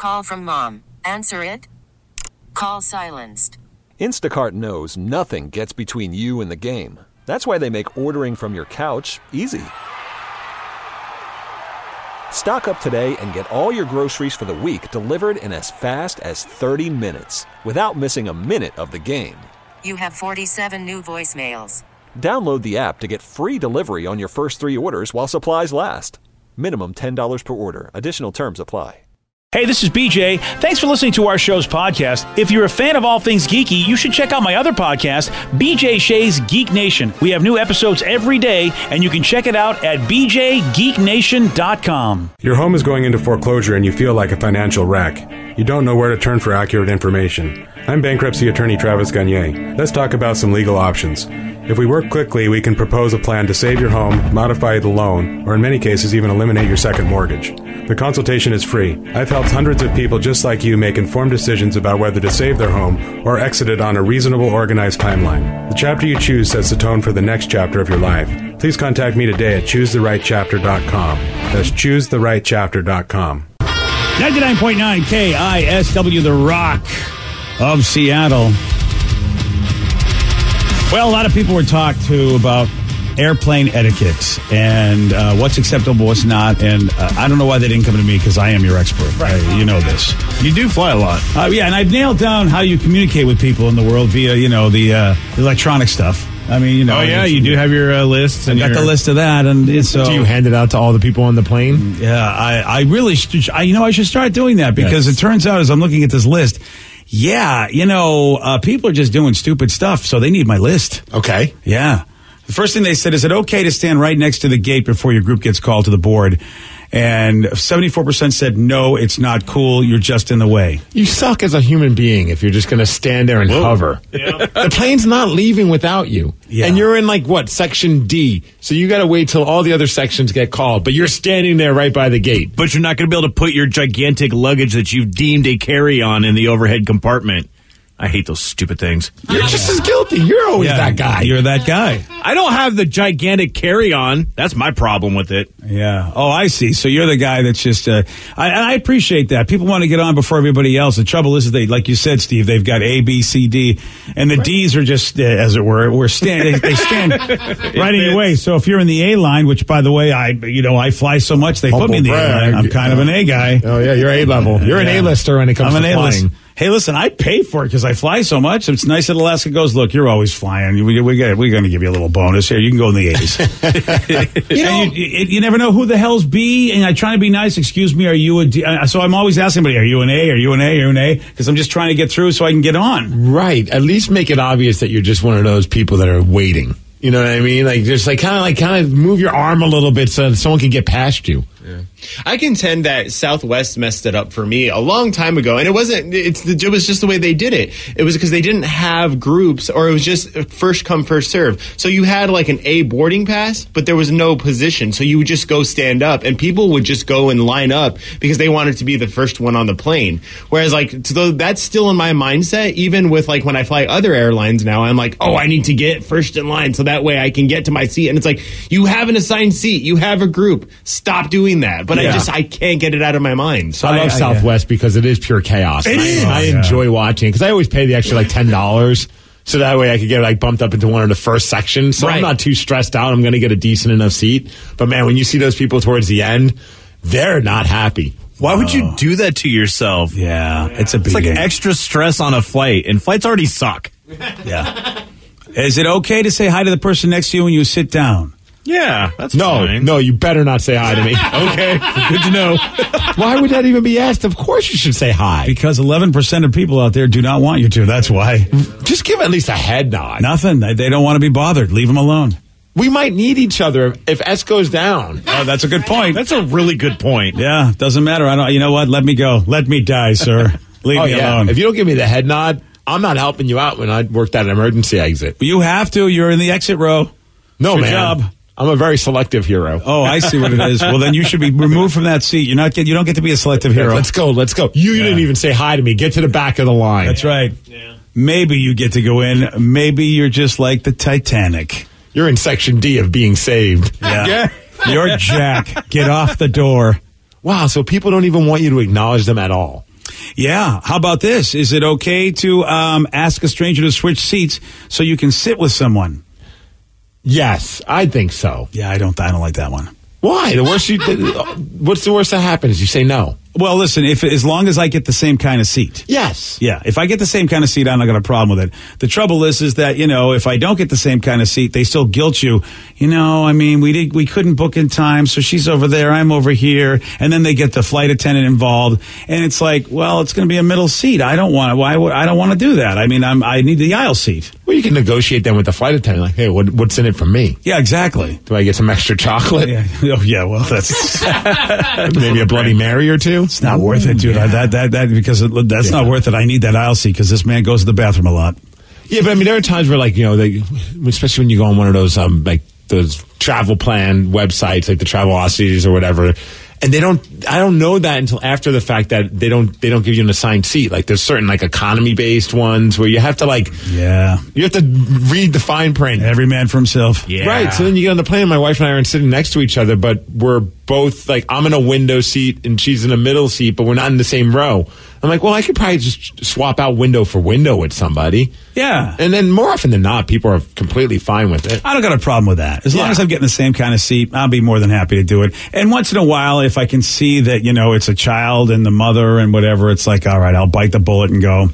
call from mom. Answer it. Call silenced. Instacart knows nothing gets between you and the game. That's why they make ordering from your couch easy. Stock up today and get all your groceries for the week delivered in as fast as 30 minutes without missing a minute of the game. You have 47 new voicemails. Download the app to get free delivery on your first 3 orders while supplies last. Minimum $10 per order. Additional terms apply. Hey, this is BJ. Thanks for listening to our show's podcast. If you're a fan of all things geeky, you should check out my other podcast, BJ Shea's Geek Nation. We have new episodes every day, and you can check it out at bjgeeknation.com. Your home is going into foreclosure and you feel like a financial wreck. You don't know where to turn for accurate information. I'm bankruptcy attorney Travis Gagne. Let's talk about some legal options. If we work quickly, we can propose a plan to save your home, modify the loan, or in many cases even eliminate your second mortgage. The consultation is free. I've helped hundreds of people just like you make informed decisions about whether to save their home or exit it on a reasonable, organized timeline. The chapter you choose sets the tone for the next chapter of your life. Please contact me today at choosetherightchapter.com. That's choosetherightchapter.com. 99.9 KISW, The Rock of Seattle. Well, a lot of people were talked to about airplane etiquette and what's acceptable, what's not. And I don't know why they didn't come to me because I am your expert. Right. You know this. You do fly a lot. Yeah, and I've nailed down how you communicate with people in the world via, the electronic stuff. I mean, Oh, yeah, you do have your list. I've got the list of that. And so, do you hand it out to all the people on the plane? Yeah, I really should. I should start doing that because It turns out as I'm looking at this list, people are just doing stupid stuff, so they need my list. Okay. Yeah. The first thing they said, is it okay to stand right next to the gate before your group gets called to the board? And 74% said, no, it's not cool. You're just in the way. You suck as a human being if you're just going to stand there and hover. Yeah. The plane's not leaving without you. Yeah. And you're in section D. So you got to wait till all the other sections get called. But you're standing there right by the gate. But you're not going to be able to put your gigantic luggage that you've deemed a carry-on in the overhead compartment. I hate those stupid things. You're just as guilty. You're always that guy. You're that guy. I don't have the gigantic carry-on. That's my problem with it. Yeah. Oh, I see. So you're the guy that's just... I appreciate that. People want to get on before everybody else. The trouble is, like you said, Steve, they've got A, B, C, D, and the D's are just, as it were, they stand right in your way. So if you're in the A line, which, by the way, I fly so much, they put me in the A line. I'm kind of an A guy. Oh, yeah, you're A level. You're an A-lister when it comes to flying. Hey, listen, I pay for it because I fly so much. It's nice that Alaska goes, look, you're always flying. We're going to give you a little bonus here. You can go in the A's. you never know who the hell's B, and I try to be nice. Excuse me, are you a D? So I'm always asking somebody, are you an A? Are you an A? Are you an A? Because I'm just trying to get through so I can get on. Right. At least make it obvious that you're just one of those people that are waiting. You know what I mean? Kind of move your arm a little bit so that someone can get past you. Yeah. I contend that Southwest messed it up for me a long time ago, and it was just the way they did it. It was because they didn't have groups, or it was just first come, first serve. So you had an A boarding pass, but there was no position. So you would just go stand up, and people would just go and line up because they wanted to be the first one on the plane. Whereas that's still in my mindset, even with when I fly other airlines now, I'm I need to get first in line so that way I can get to my seat. And it's you have an assigned seat, you have a group. Stop doing that. But I can't get it out of my mind. So I love Southwest because it is pure chaos. It is. I enjoy watching it because I always pay the extra $10 so that way I could get bumped up into one of the first sections. So I'm not too stressed out. I'm going to get a decent enough seat. But man, when you see those people towards the end, they're not happy. Why would you do that to yourself? Yeah. It's extra stress on a flight, and flights already suck. Yeah. Is it okay to say hi to the person next to you when you sit down? Yeah, that's fine. No, you better not say hi to me. Okay, good to know. Why would that even be asked? Of course you should say hi. Because 11% of people out there do not want you to. That's why. Just give at least a head nod. Nothing. They don't want to be bothered. Leave them alone. We might need each other if S goes down. Oh, that's a good point. That's a really good point. Yeah, doesn't matter. You know what? Let me go. Let me die, sir. Leave me alone. If you don't give me the head nod, I'm not helping you out when I worked at an emergency exit. You have to. You're in the exit row. No, it's your man. job. I'm a very selective hero. Oh, I see what it is. Well, then you should be removed from that seat. You don't get to be a selective hero. Let's go. You didn't even say hi to me. Get to the back of the line. That's right. Yeah. Maybe you get to go in. Maybe you're just like the Titanic. You're in section D of being saved. Yeah. You're Jack. Get off the door. Wow, so people don't even want you to acknowledge them at all. Yeah. How about this? Is it okay to ask a stranger to switch seats so you can sit with someone? Yes, I think so. Yeah, I don't like that one. Why? What's the worst that happens? You say no. Well, listen, as long as I get the same kind of seat. Yes. Yeah, if I get the same kind of seat, I'm not got a problem with it. The trouble is that, if I don't get the same kind of seat, they still guilt you. We couldn't book in time, so she's over there, I'm over here, and then they get the flight attendant involved, and it's like, well, it's going to be a middle seat. I don't want to. I don't want to do that. I need the aisle seat. Well, you can negotiate then with the flight attendant, like, hey, what's in it for me? Yeah, exactly. Do I get some extra chocolate? Yeah. Oh, yeah. Well, that's maybe a Bloody Mary or two. It's not worth it, dude. Yeah. That's not worth it. I need that aisle seat because this man goes to the bathroom a lot. Yeah, but there are times where, especially when you go on one of those those travel plan websites, like the Travelocities or whatever, and I don't know that until after the fact that they don't give you an assigned seat. Like there's certain economy based ones where you have to you have to read the fine print. Every man for himself. Yeah. Right. So then you get on the plane and my wife and I are sitting next to each other, but we're both I'm in a window seat and she's in a middle seat, but we're not in the same row. I'm like, well, I could probably just swap out window for window with somebody. Yeah. And then more often than not, people are completely fine with it. I don't got a problem with that. As long as I'm getting the same kind of seat, I'll be more than happy to do it. And once in a while, if I can see that, it's a child and the mother and whatever, it's like, all right, I'll bite the bullet and go,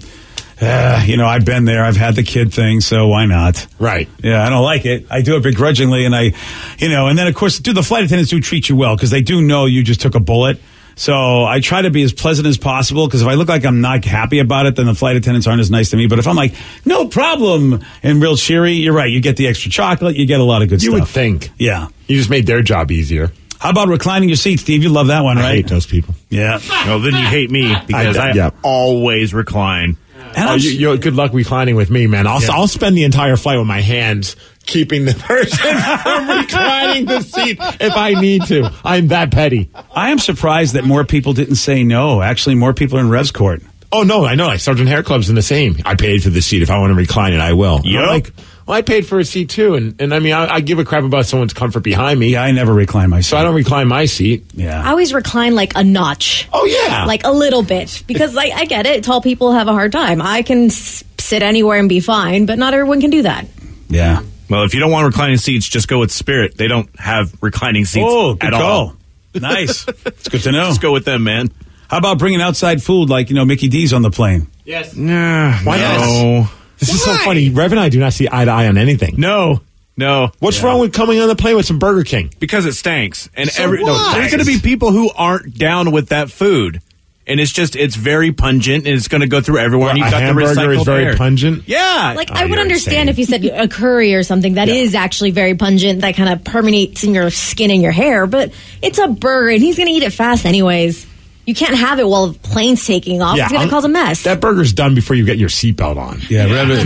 I've been there. I've had the kid thing, so why not? Right. Yeah, I don't like it. I do it begrudgingly, and and then, of course, the flight attendants do treat you well because they do know you just took a bullet. So I try to be as pleasant as possible because if I look like I'm not happy about it, then the flight attendants aren't as nice to me. But if I'm like, no problem, and real cheery, you're right. You get the extra chocolate. You get a lot of good stuff. You would think. Yeah. You just made their job easier. How about reclining your seat, Steve? You love that one, right? I hate those people. Yeah. Well, then you hate me because I always recline. And good luck reclining with me, man. I'll spend the entire flight with my hands keeping the person from reclining the seat if I need to. I'm that petty. I am surprised that more people didn't say no. Actually, more people are in Revs Court. Oh, no, I know. Like Sergeant Hair Club's in the same. I paid for the seat. If I want to recline it, I will. Yep. Well, I paid for a seat too, and I give a crap about someone's comfort behind me. Yeah, I never recline my seat. So I don't recline my seat. Yeah. I always recline a notch. Oh, yeah. A little bit. Because I get it. Tall people have a hard time. I can sit anywhere and be fine, but not everyone can do that. Yeah. Well, if you don't want reclining seats, just go with Spirit. They don't have reclining seats at all. Nice. It's good to know. Just go with them, man. How about bringing outside food like, Mickey D's on the plane? Yes. Why not? This is so funny. Rev and I do not see eye to eye on anything. No. What's wrong with coming on the plane with some Burger King? Because it stinks. And So there's going to be people who aren't down with that food. And it's very pungent, and it's going to go through everywhere. And you've got the recycled hamburger is very pungent? Yeah. I would understand if you said a curry or something that is actually very pungent, that kind of permeates in your skin and your hair. But it's a burger, and he's going to eat it fast anyways. You can't have it while the plane's taking off. It's going to cause a mess. That burger's done before you get your seatbelt on. Yeah,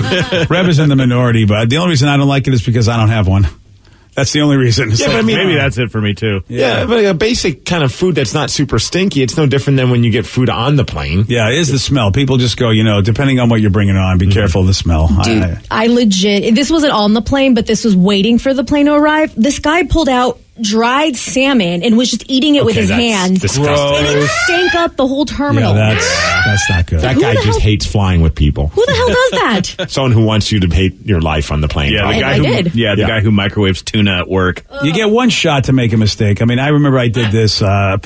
Rev is in the minority, but the only reason I don't like it is because I don't have one. That's the only reason. But maybe that's it for me, too. Yeah, but a basic kind of food that's not super stinky, it's no different than when you get food on the plane. Yeah, it is the smell. People just go, depending on what you're bringing on, be careful of the smell. Dude, I legit, this wasn't on the plane, but this was waiting for the plane to arrive. This guy pulled out dried salmon and was just eating it with his hands. Disgusting. And it stank up the whole terminal. Yeah, that's not good. That guy just hates flying with people. Who the hell does that? Someone who wants you to hate your life on the plane. Yeah, the guy who microwaves tuna at work. You get one shot to make a mistake. I remember I did this.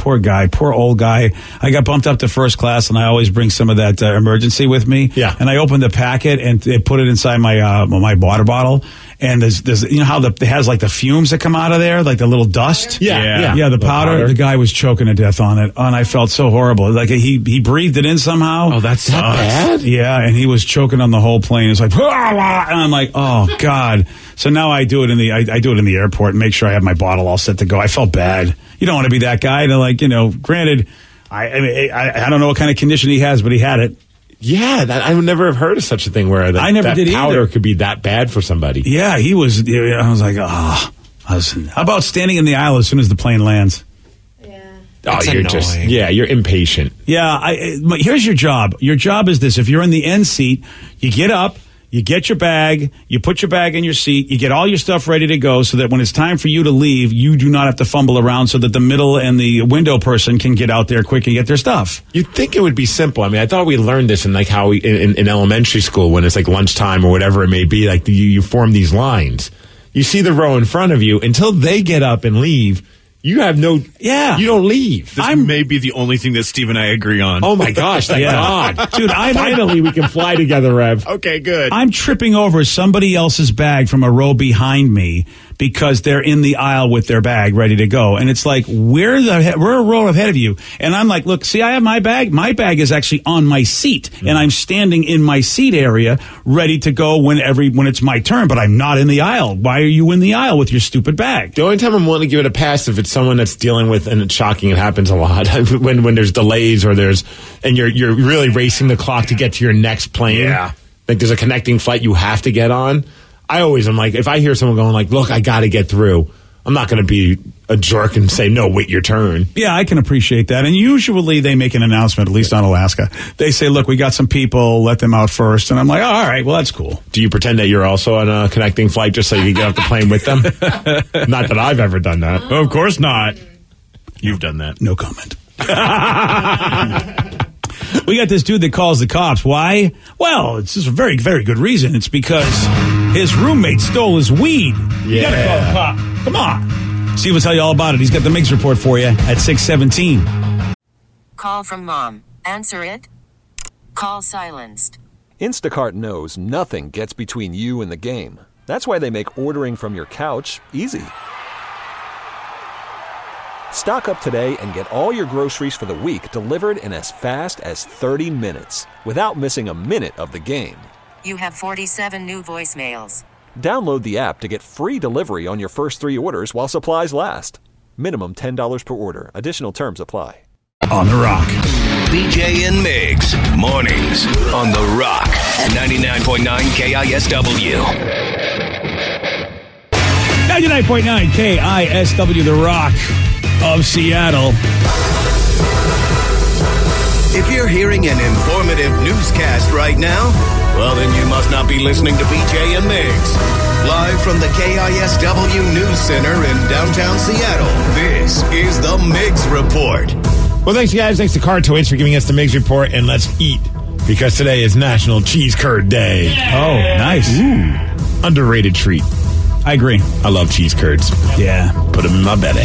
Poor old guy. I got bumped up to first class, and I always bring some of that emergency with me. Yeah. And I opened the packet and put it inside my my water bottle. And there's how it has the fumes that come out of there, like the little dust. Yeah. The powder. The guy was choking to death on it, and I felt so horrible. Like he breathed it in somehow. Oh, that's that bad. Yeah, and he was choking on the whole plane. It's like, and I'm like, oh God. So now I do it I do it in the airport and make sure I have my bottle all set to go. I felt bad. You don't want to be that guy to granted, I don't know what kind of condition he has, but he had it. Yeah, I would never have heard of such a thing where I never did powder either. could be that bad for somebody. Yeah, he was. I was like, how about standing in the aisle as soon as the plane lands? Oh, you're impatient. Yeah, here's your job. Your job is this. If you're in the end seat, you get up, You get your bag, you put your bag in your seat, you get all your stuff ready to go so that when it's time for you to leave, you do not have to fumble around so that the middle and the window person can get out there quick and get their stuff. You'd think it would be simple. I mean, I thought we learned this in like how we, in elementary school when it's like lunchtime or whatever it may be, like you form these lines. You see the row in front of you until they get up and leave. You have you don't leave. This may be the only thing that Steve and I agree on. Oh my gosh, thank God. Dude, finally we can fly together, Rev. Okay, good. I'm tripping over somebody else's bag from a row behind me because they're in the aisle with their bag ready to go. And it's like, we're a row ahead of you. And I'm like, look, see, I have my bag. My bag is actually on my seat. And I'm standing in my seat area ready to go when it's my turn. But I'm not in the aisle. Why are you in the aisle with your stupid bag? The only time I'm willing to give it a pass if it's someone that's dealing with, and it's shocking, it happens a lot, when there's delays or and you're really racing the clock to get to your next plane. Yeah. Like there's a connecting flight you have to get on. I'm like, if I hear someone going like, look, I got to get through, I'm not going to be a jerk and say, no, wait your turn. Yeah, I can appreciate that. And usually they make an announcement, at least on Alaska. They say, look, we got some people, let them out first. And I'm like, oh, all right, well, that's cool. Do you pretend that you're also on a connecting flight just so you can get off the plane with them? Not that I've ever done that. Of course not. You've done that. No comment. We got this dude that calls the cops. Why? Well, it's just a very, very good reason. It's because his roommate stole his weed. You gotta call the cop. Come on. Steve will tell you all about it. He's got the Migs Report for you at 6:17. Call from mom. Answer it. Call silenced. Instacart knows nothing gets between you and the game. That's why they make ordering from your couch easy. Stock up today and get all your groceries for the week delivered in as fast as 30 minutes without missing a minute of the game. You have 47 new voicemails. Download the app to get free delivery on your first 3 orders while supplies last. Minimum $10 per order. Additional terms apply. On the Rock. BJ and Migs, mornings on The Rock, 99.9 KISW. 99.9 KISW, The Rock of Seattle. If you're hearing an informative newscast right now, well, then you must not be listening to BJ and Migs. Live from the KISW News Center in downtown Seattle, this is the Migs Report. Well, thanks, guys. Thanks to Car Toys for giving us the Migs Report, and let's eat, because today is National Cheese Curd Day. Oh, nice. Ooh, underrated treat. I agree. I love cheese curds. Yeah. Put them in my belly.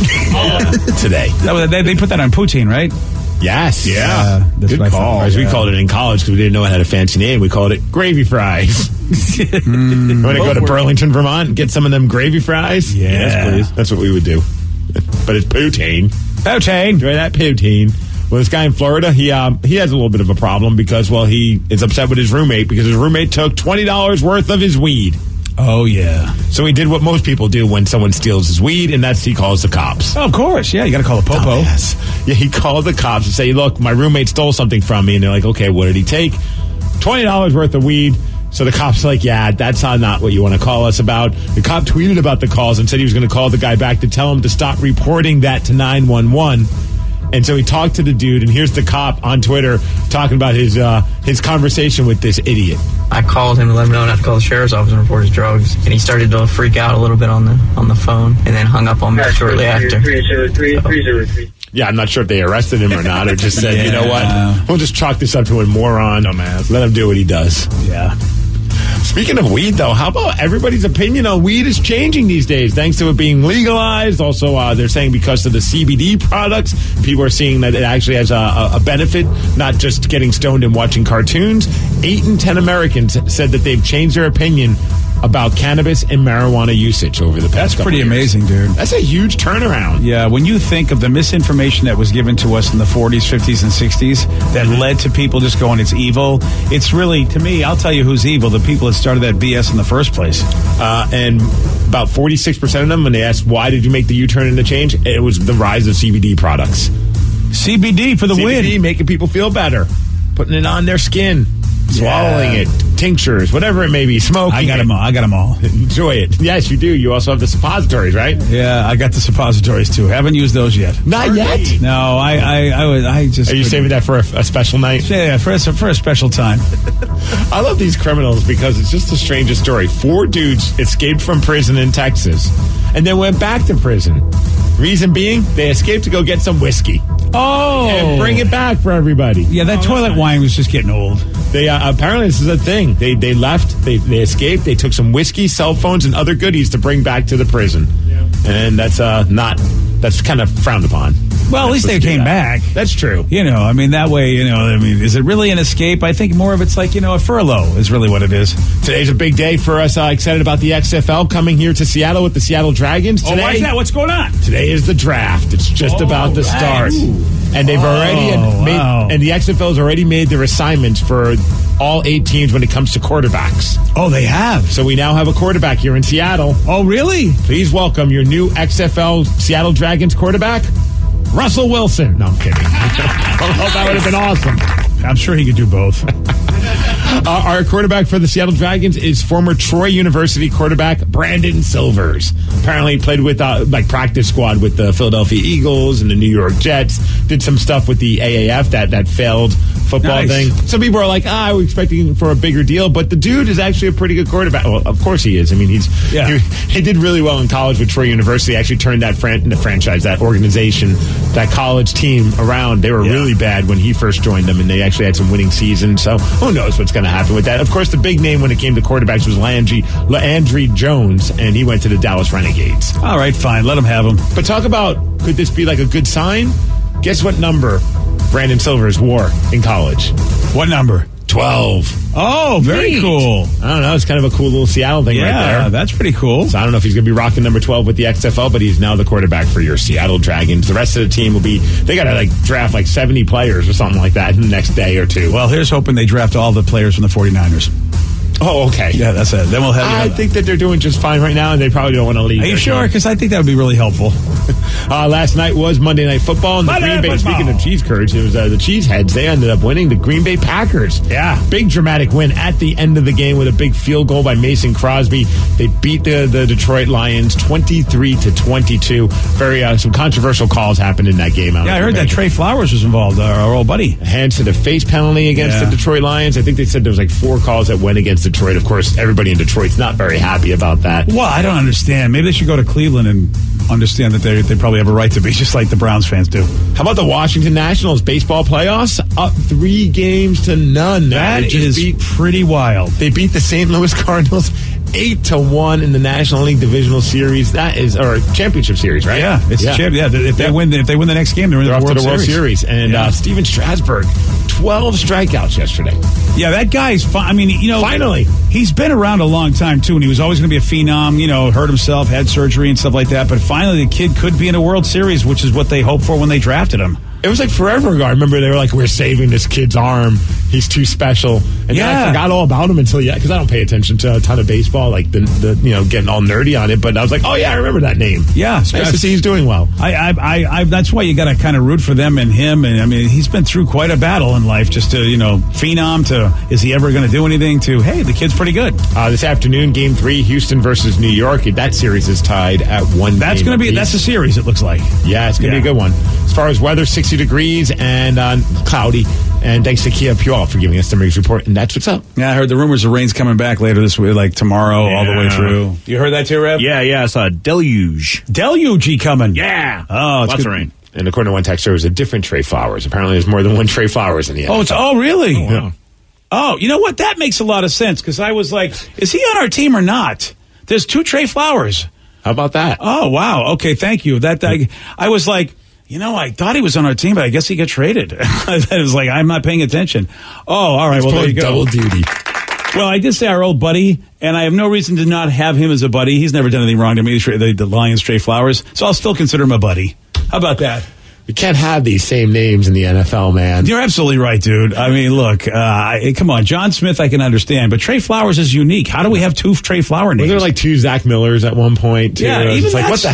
Today. They put that on poutine, right? Yes. Yeah. Good call. As we called it in college because we didn't know it had a fancy name. We called it gravy fries. Want to go to Burlington, Vermont and get some of them gravy fries? Yeah. Yes, please. That's what we would do. But it's poutine. Poutine. Enjoy that poutine. Well, this guy in Florida, he has a little bit of a problem because, well, he is upset with his roommate because his roommate took $20 worth of his weed. Oh, yeah. So he did what most people do when someone steals his weed, and that's he calls the cops. Oh, of course. Yeah, you got to call the popo. Yeah, he called the cops and say, look, my roommate stole something from me. And they're like, okay, what did he take? $20 worth of weed. So the cop's like, yeah, that's not what you want to call us about. The cop tweeted about the calls and said he was going to call the guy back to tell him to stop reporting that to 911. And so he talked to the dude, and here's the cop on Twitter talking about his conversation with this idiot. I called him to let him know not to call the sheriff's office and report his drugs, and he started to freak out a little bit on the phone, and then hung up on me shortly after. Yeah, I'm not sure if they arrested him or not, or just said, you know what, we'll just chalk this up to a moron. Dumbass. Let him do what he does. Yeah. Speaking of weed, though, how about everybody's opinion on weed is changing these days, thanks to it being legalized. Also, they're saying because of the CBD products, people are seeing that it actually has a benefit, not just getting stoned and watching cartoons. 8 in 10 Americans said that they've changed their opinion about cannabis and marijuana usage over the past couple pretty years. Amazing, dude. That's a huge turnaround. Yeah, when you think of the misinformation that was given to us in the 40s, 50s, and 60s that led to people just going, it's evil, it's really, to me, I'll tell you who's evil, the people that started that BS in the first place. And about 46% of them, when they asked, why did you make the U-turn and the change, it was the rise of CBD products. CBD for the win. CBD making people feel better, putting it on their skin. swallowing it, tinctures, whatever it may be, smoking. I got them all. Enjoy it. Yes, you do. You also have the suppositories, right? Yeah, I got the suppositories too. Haven't used those yet. Not yet. No, I just. Are you saving that for a special night? Yeah, for a special time. I love these criminals because it's just the strangest story. 4 dudes escaped from prison in Texas and then went back to prison. Reason being, they escaped to go get some whiskey. Oh, and bring it back for everybody. Yeah, that toilet wine was just getting old. They apparently this is a thing. They left. They escaped. They took some whiskey, cell phones, and other goodies to bring back to the prison. Yeah. And that's that's kind of frowned upon. Well, at least they came back. That's true. I mean, that way, is it really an escape? I think more of it's like, a furlough is really what it is. Today's a big day for us. Excited about the XFL coming here to Seattle with the Seattle Dragons. Today, why is that? What's going on? Today is the draft. It's just about to start. And they've already and the XFL has already made their assignments for all 8 teams when it comes to quarterbacks. Oh, they have. So we now have a quarterback here in Seattle. Oh, really? Please welcome your new XFL Seattle Dragons quarterback, Russell Wilson. No, I'm kidding. That would have been awesome. I'm sure he could do both. Our quarterback for the Seattle Dragons is former Troy University quarterback Brandon Silvers. Apparently played with practice squad with the Philadelphia Eagles and the New York Jets. Did some stuff with the AAF, that failed football thing. Some people are like, we're expecting for a bigger deal, but the dude is actually a pretty good quarterback. Well, of course he is. I mean, he did really well in college with Troy University. Actually turned that franchise, that organization, that college team around. They were really bad when he first joined them, and they actually had some winning seasons. So who knows what's going to happen with that. Of course, the big name when it came to quarterbacks was Landry Jones, and he went to the Dallas Renegades. All right, fine. Let him have him. But talk about, could this be like a good sign? Guess what number Brandon Silvers wore in college? What number? 12. Oh, very cool. I don't know. It's kind of a cool little Seattle thing right there. Yeah, that's pretty cool. So I don't know if he's going to be rocking number 12 with the XFL, but he's now the quarterback for your Seattle Dragons. The rest of the team will be, they got to draft 70 players or something like that in the next day or two. Well, here's hoping they draft all the players from the 49ers. Oh, okay. Yeah, that's it. Then we'll have. I think that they're doing just fine right now, and they probably don't want to leave. Are you sure? Because I think that would be really helpful. Last night was Monday Night Football, and the Green Bay. Speaking of cheese curds, it was the Cheeseheads. They ended up winning the Green Bay Packers. Yeah, big dramatic win at the end of the game with a big field goal by Mason Crosby. They beat the Detroit Lions 23-22. Very some controversial calls happened in that game. I heard that Trey Flowers was involved. Our old buddy. Hands to the face penalty against the Detroit Lions. I think they said there was 4 calls that went against Detroit. Of course, everybody in Detroit's not very happy about that. Well, I don't understand. Maybe they should go to Cleveland and understand that they probably have a right to be, just like the Browns fans do. How about the Washington Nationals baseball playoffs? Up 3-0. That is pretty wild. They beat the St. Louis Cardinals 8-1 in the National League Divisional Series. That is, or Championship Series, right? Yeah, it's a champ. Yeah, if they win the next game, they're in off the to the World Series. And Steven Strasburg, 12 strikeouts yesterday. Yeah, that guy's fine. I mean, finally, he's been around a long time too, and he was always going to be a phenom. Hurt himself, had surgery and stuff like that. But finally, the kid could be in a World Series, which is what they hoped for when they drafted him. It was forever ago. I remember they were like, we're saving this kid's arm. He's too special. And then I forgot all about him until, because I don't pay attention to a ton of baseball, the getting all nerdy on it. But I was like, oh, yeah, I remember that name. Yeah. Nice to see he's doing well. I that's why you got to kind of root for them and him. And, I mean, he's been through quite a battle in life, just to, phenom to, is he ever going to do anything, to, hey, the kid's pretty good. This afternoon, Game 3, Houston versus New York. That series is tied at 1 That's going to be, that's a series, it looks like. Yeah, it's going to be a good one. As far as weather, 60 degrees and cloudy. And thanks to Kia Puyol for giving us the Mix Report. And that's what's up. Yeah, I heard the rumors of rain's coming back later this week, like tomorrow, all the way through. You heard that too, Rev? Yeah, I saw a deluge. Deluge coming. Yeah. Oh, it's lots of rain. And according to one texter, it was a different Trey Flowers. Apparently, there's more than one Trey Flowers in the NFL. Oh, really? Oh, yeah. Oh, you know what? That makes a lot of sense, because I was like, is he on our team or not? There's 2 Trey Flowers. How about that? Oh, wow. Okay, thank you. I was like, I thought he was on our team, but I guess he got traded. I was like, I'm not paying attention. Oh, all right. Well, there you go. Double duty. Well, I did say our old buddy, and I have no reason to not have him as a buddy. He's never done anything wrong to me, the Lions, Trey Flowers, so I'll still consider him a buddy. How about that? We can't have these same names in the NFL, man. You're absolutely right, dude. I mean, look, come on. John Smith, I can understand, but Trey Flowers is unique. How do we have 2 Trey Flower names? Were there 2 Zach Millers at one point, too? Yeah, even what the hell?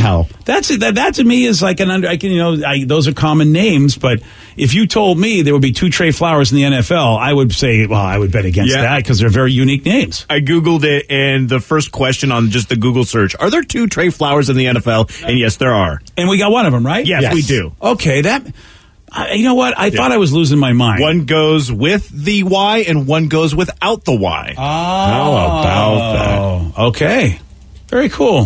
That to me is like those are common names, but if you told me there would be 2 Trey Flowers in the NFL, I would say, well, I would bet against that because they're very unique names. I Googled it, and the first question on just the Google search, are there 2 Trey Flowers in the NFL? And yes, there are. And we got one of them, right? Yes. We do. Okay, you know what? I thought I was losing my mind. One goes with the Y, and one goes without the Y. How about that? Okay. Very cool.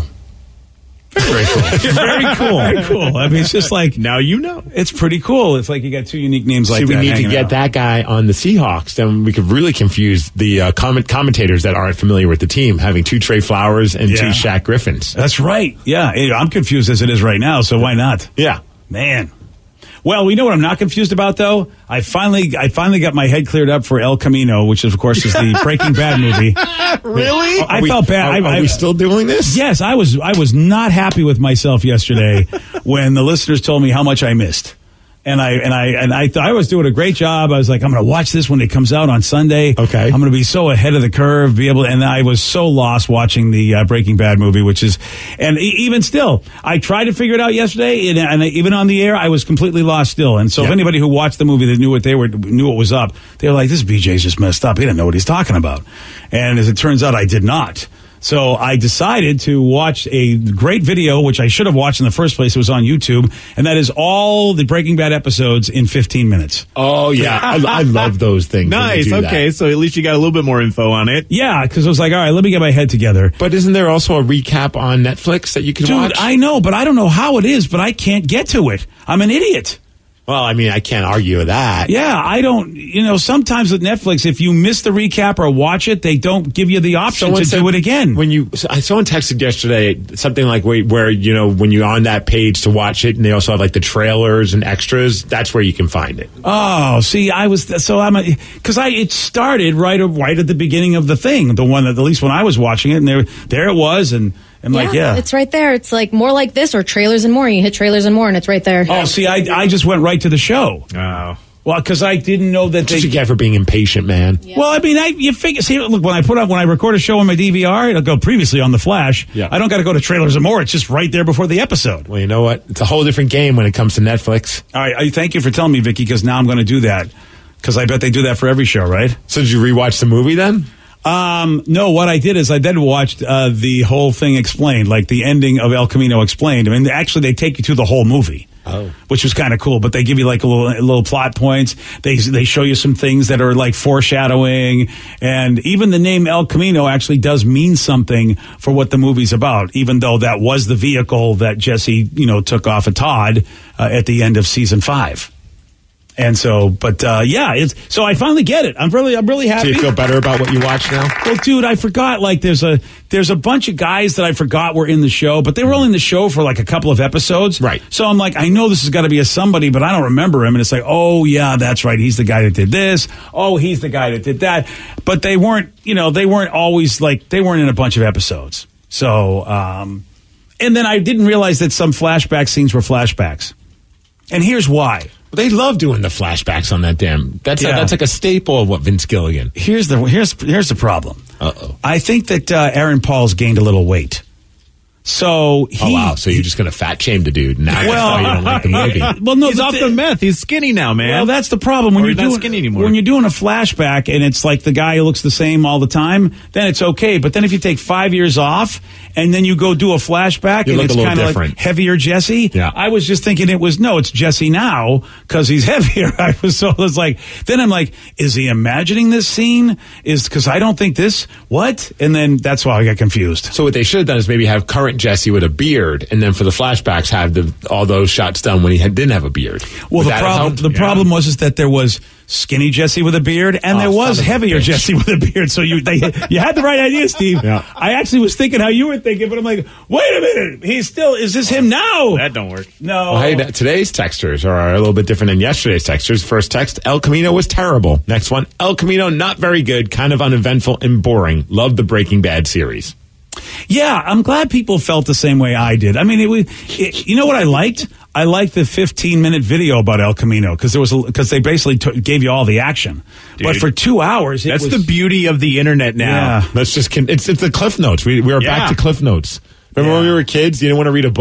Very cool. Very cool. Very cool. I mean, it's just like, now you know. It's pretty cool. It's like you got 2 unique names like that. See, we need to get out. that guy on the Seahawks. Then we could really confuse the commentators that aren't familiar with the team, having 2 Trey Flowers and 2 Shaq Griffins. That's right. Yeah. I'm confused as it is right now, so why not? Yeah. Man. Well, we know what I'm not confused about, though. I finally got my head cleared up for El Camino, which of course is the Breaking Bad movie. Really? I felt bad. Are we still doing this? Yes, I was not happy with myself yesterday when the listeners told me how much I missed. And I thought I was doing a great job. I was like, I'm going to watch this when it comes out on Sunday. Okay. I'm going to be so ahead of the curve, and I was so lost watching the Breaking Bad movie, and even still, I tried to figure it out yesterday, and even on the air, I was completely lost still. And so if anybody who watched the movie that knew what was up, they were like, this BJ's just messed up. He didn't know what he's talking about. And as it turns out, I did not. So I decided to watch a great video, which I should have watched in the first place. It was on YouTube, and that is all the Breaking Bad episodes in 15 minutes. Oh, yeah. I love those things. Nice. Okay, so at least you got a little bit more info on it. Yeah, because I was like, all right, let me get my head together. But isn't there also a recap on Netflix that you can watch? Dude, I know, but I don't know how it is, but I can't get to it. I'm an idiot. Well, I mean, I can't argue with that. Yeah, I don't, sometimes with Netflix, if you miss the recap or watch it, they don't give you the option to do it again. Someone texted yesterday something like where, when you're on that page to watch it, and they also have like the trailers and extras, that's where you can find it. Oh, see, it started right at the beginning of the thing, the one that, at least when I was watching it, and there it was, and it's right there. It's like more like this or trailers and more. You hit trailers and more, and it's right there. Oh, see, I just went right to the show. Oh. Well, because I didn't know that That's what you get for being impatient, man. Yeah. Well, I mean, you figure. See, look, when I record a show on my DVR, it'll go previously on the Flash. Yeah. I don't got to go to trailers and more. It's just right there before the episode. Well, you know what? It's a whole different game when it comes to Netflix. All right, thank you for telling me, Vicky, because now I'm going to do that. Because I bet they do that for every show, right? So did you rewatch the movie then? No, what I did is I then watched the whole thing explained, like the ending of El Camino explained. I mean, actually, they take you through the whole movie. Oh. Which was kind of cool, but they give you like a little plot points. They show you some things that are like foreshadowing, and even the name El Camino actually does mean something for what the movie's about, even though that was the vehicle that Jesse, took off of Todd at the end of season 5. And so, so I finally get it. I'm really happy. Do you feel better about what you watch now? Well, dude, I forgot, like, there's a bunch of guys that I forgot were in the show, but they were only in the show for like a couple of episodes. Right. So I'm like, I know this has got to be a somebody, but I don't remember him. And it's like, oh yeah, that's right. He's the guy that did this. Oh, he's the guy that did that. But they weren't, they weren't always like, they weren't in a bunch of episodes. So, and then I didn't realize that some flashback scenes were flashbacks. And here's why. They love doing the flashbacks on that damn. That's like a staple of what Vince Gilligan. Here's the problem. Uh-oh. I think that Aaron Paul's gained a little weight. So oh wow! So you're just going to fat shame the dude? Now you don't like the movie. Well, no, he's off the meth. He's skinny now, man. Well, that's the problem when you're not skinny anymore. When you're doing a flashback and it's like the guy who looks the same all the time, then it's okay. But then if you take 5 years off and then you go do a flashback and it's kind of like heavier Jesse, I was just thinking it's Jesse now because he's heavier. Then I'm like, is he imagining this scene? Because I don't think this. What? And then that's why I got confused. So what they should have done is maybe have current Jesse with a beard, and then for the flashbacks have all those shots done when he didn't have a beard. Well, the problem was that there was skinny Jesse with a beard, and there was heavier Jesse with a beard. So you had the right idea, Steve. Yeah. I actually was thinking how you were thinking, but I'm like, wait a minute, is this him now? That don't work. No. Well, hey, today's texters are a little bit different than yesterday's texters. First text, El Camino was terrible. Next one, El Camino not very good, kind of uneventful and boring. Love the Breaking Bad series. Yeah, I'm glad people felt the same way I did. I mean, you know what I liked? I liked the 15-minute video about El Camino because they basically gave you all the action. Dude, but for 2 hours, that's the beauty of the internet now. Yeah. Let's just it's the Cliff Notes. We are back to Cliff Notes. Remember when we were kids? You didn't want to read a book.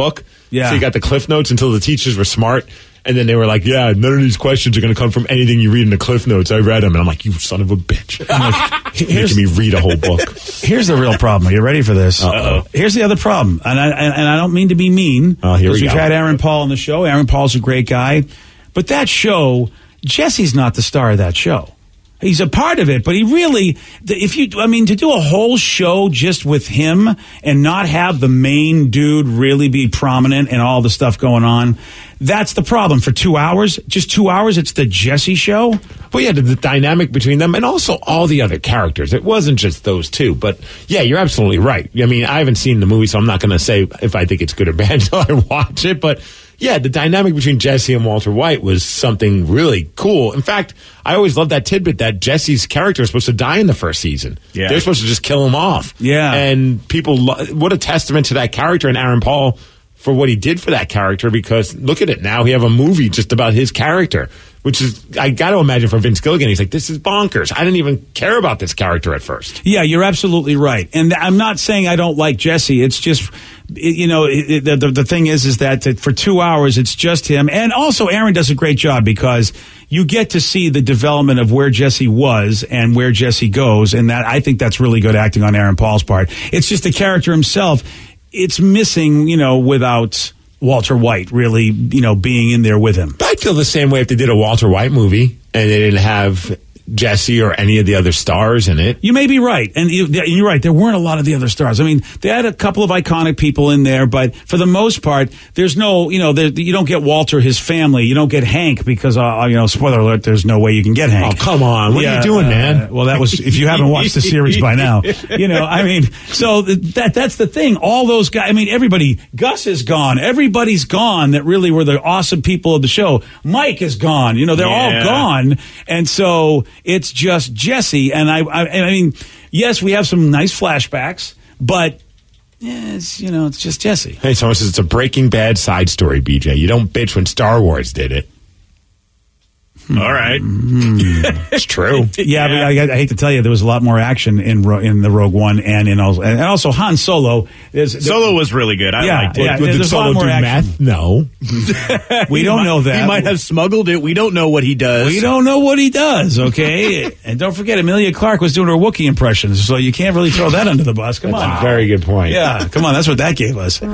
Yeah. So you got the Cliff Notes until the teachers were smart. And then they were like, yeah, none of these questions are going to come from anything you read in the Cliff Notes. I read them. And I'm like, you son of a bitch. I'm like, making me read a whole book. Here's the real problem. Are you ready for this? Uh-oh. Here's the other problem. And I don't mean to be mean. Oh, here we go. We've had Aaron Paul on the show. Aaron Paul's a great guy. But that show, Jesse's not the star of that show. He's a part of it, but he really, to do a whole show just with him and not have the main dude really be prominent and all the stuff going on, that's the problem. For 2 hours, just 2 hours, it's the Jesse show. Well, yeah, the dynamic between them and also all the other characters. It wasn't just those two, but yeah, you're absolutely right. I mean, I haven't seen the movie, so I'm not going to say if I think it's good or bad until I watch it, but yeah, the dynamic between Jesse and Walter White was something really cool. In fact, I always loved that tidbit that Jesse's character is supposed to die in the first season. Yeah. They're supposed to just kill him off. Yeah. And people, what a testament to that character and Aaron Paul for what he did for that character, because look at it now. We have a movie just about his character, which is, I got to imagine for Vince Gilligan, he's like, this is bonkers. I didn't even care about this character at first. Yeah, you're absolutely right. And I'm not saying I don't like Jesse. It's just, the thing is that for 2 hours, it's just him. And also, Aaron does a great job because you get to see the development of where Jesse was and where Jesse goes. And that, I think that's really good acting on Aaron Paul's part. It's just the character himself. It's missing, without Walter White really, being in there with him. But I'd feel the same way if they did a Walter White movie and they didn't have Jesse or any of the other stars in it. You may be right. And you're right. There weren't a lot of the other stars. I mean, they had a couple of iconic people in there, but for the most part, there's no, you don't get Walter, his family. You don't get Hank because, spoiler alert, there's no way you can get Hank. Oh, come on. What are you doing, man? Well, that was, if you haven't watched the series by now, so that's the thing. All those guys, everybody, Gus is gone. Everybody's gone that really were the awesome people of the show. Mike is gone. They're all gone. And so, it's just Jesse, and I mean, yes, we have some nice flashbacks, but it's just Jesse. Hey, someone says it's a Breaking Bad side story, BJ. You don't bitch when Star Wars did it. All right. It's true. Yeah, but I hate to tell you, there was a lot more action in the Rogue One and also Han Solo. Solo was really good. I liked it. Yeah, Did Solo do meth? No. We don't know that. He might have smuggled it. We don't know what he does. We don't know what he does, okay? And don't forget, Emilia Clarke was doing her Wookiee impressions, so you can't really throw that under the bus. Come on. That's a very good point. Yeah, come on. That's what that gave us.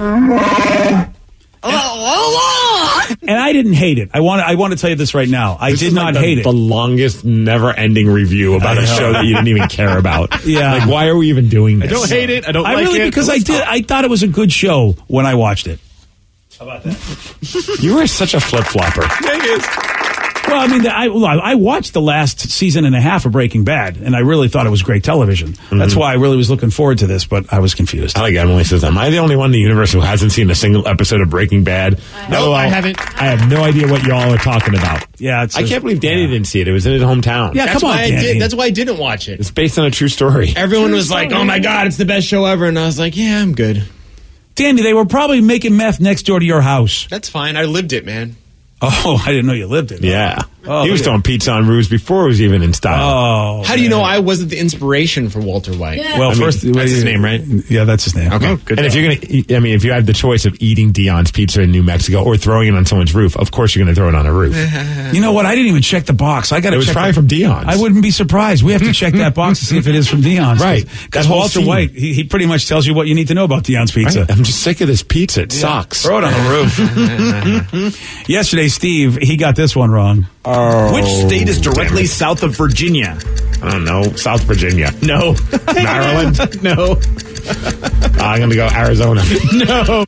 And I didn't hate it. I want to tell you this right now. I did not hate it. The longest, never-ending review about a show that you didn't even care about. Yeah. Like, why are we even doing this? I don't hate it. I don't like it. Because I thought it was a good show when I watched it. How about that? You were such a flip-flopper. Well, I watched the last season and a half of Breaking Bad, and I really thought it was great television. Mm-hmm. That's why I really was looking forward to this, but I was confused. I like Emily says, am I the only one in the universe who hasn't seen a single episode of Breaking Bad? No, I haven't. I have no idea what y'all are talking about. Yeah, I can't believe Danny didn't see it. It was in his hometown. Yeah, come on, Danny. That's why I didn't watch it. It's based on a true story. Everyone was like, oh my God, it's the best show ever. And I was like, yeah, I'm good. Danny, they were probably making meth next door to your house. That's fine. I lived it, man. Oh, I didn't know you lived it. Yeah. Oh, he was throwing pizza on roofs before it was even in style. Oh. How do you know I wasn't the inspiration for Walter White? Yeah. Well, that's his name, right? Yeah, that's his name. Okay, good. And if you're going to, if you have the choice of eating Dion's pizza in New Mexico or throwing it on someone's roof, of course you're going to throw it on a roof. You know what? I didn't even check the box. I got to check. It was probably from Dion's. I wouldn't be surprised. We have to check that box to see if it is from Dion's. Right. Because Walter White, he pretty much tells you what you need to know about Dion's pizza. Right. I'm just sick of this pizza. It sucks. Throw it on the roof. Yesterday, Steve, he got this one wrong. Oh, which state is directly south of Virginia? I don't know. South Virginia. No. Maryland? No. I'm going to go Arizona. No.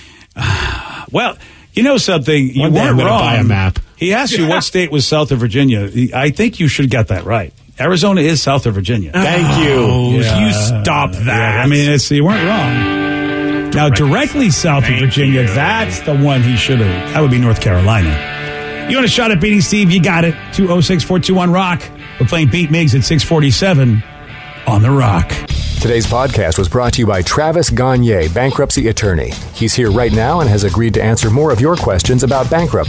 Well, you know something? You One day I'm weren't gonna wrong. buy a map. He asked you what state was south of Virginia. I think you should get that right. Arizona is south of Virginia. Thank you. Yeah. You stop that. Yeah, you weren't wrong. Now, directly south of Virginia, that's the one he should have. That would be North Carolina. You want a shot at beating Steve? You got it. 206-421-ROCK. We're playing Beat Migs at 647 on The Rock. Today's podcast was brought to you by Travis Gagne, bankruptcy attorney. He's here right now and has agreed to answer more of your questions about bankruptcy.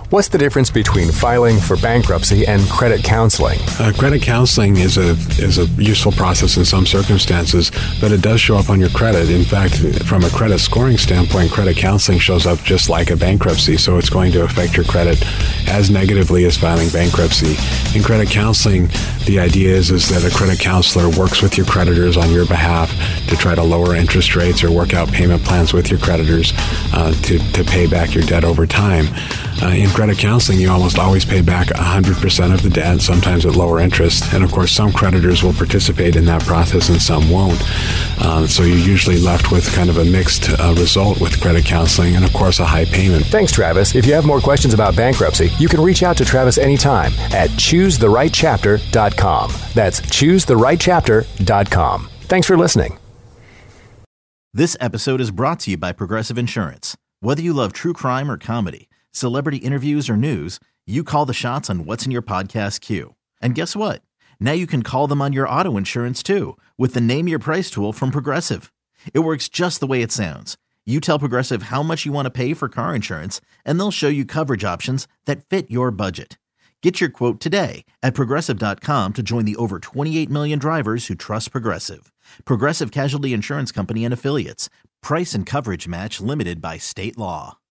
What's the difference between filing for bankruptcy and credit counseling? Credit counseling is a useful process in some circumstances, but it does show up on your credit. In fact, from a credit scoring standpoint, credit counseling shows up just like a bankruptcy, so it's going to affect your credit as negatively as filing bankruptcy. In credit counseling, the idea is that a credit counselor works with your creditors on your behalf to try to lower interest rates or work out payment plans with your creditors to pay back your debt over time. In credit counseling, you almost always pay back 100% of the debt, sometimes at lower interest. And of course, some creditors will participate in that process and some won't. So you're usually left with kind of a mixed result with credit counseling and, of course, a high payment. Thanks, Travis. If you have more questions about bankruptcy, you can reach out to Travis anytime at ChooseTheRightChapter.com. That's ChooseTheRightChapter.com. Thanks for listening. This episode is brought to you by Progressive Insurance. Whether you love true crime or comedy, celebrity interviews or news, you call the shots on what's in your podcast queue. And guess what? Now you can call them on your auto insurance too with the Name Your Price tool from Progressive. It works just the way it sounds. You tell Progressive how much you want to pay for car insurance, and they'll show you coverage options that fit your budget. Get your quote today at Progressive.com to join the over 28 million drivers who trust Progressive. Progressive Casualty Insurance Company and Affiliates. Price and coverage match limited by state law.